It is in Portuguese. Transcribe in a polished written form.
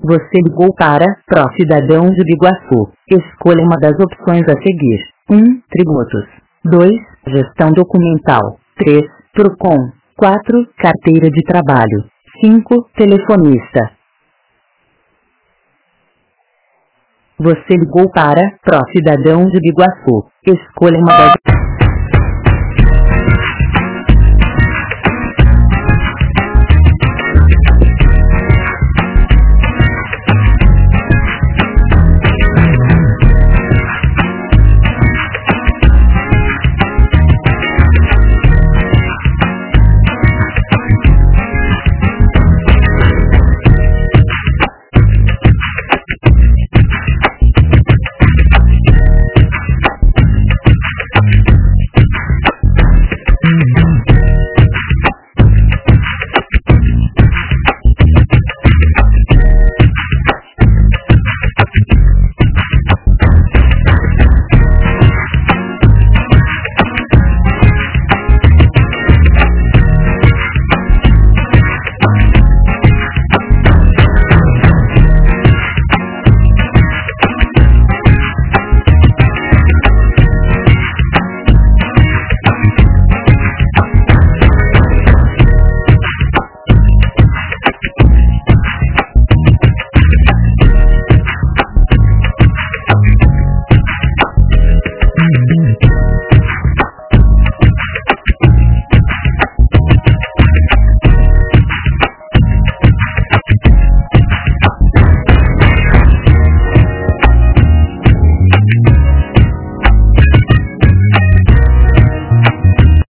Você ligou para Procidadão de Biguaçu. Escolha uma das opções a seguir. 1. Tributos. 2. Gestão documental. 3. Procon. 4. Carteira de trabalho. 5. Telefonista. Você ligou para Procidadão de Biguaçu. Escolha uma das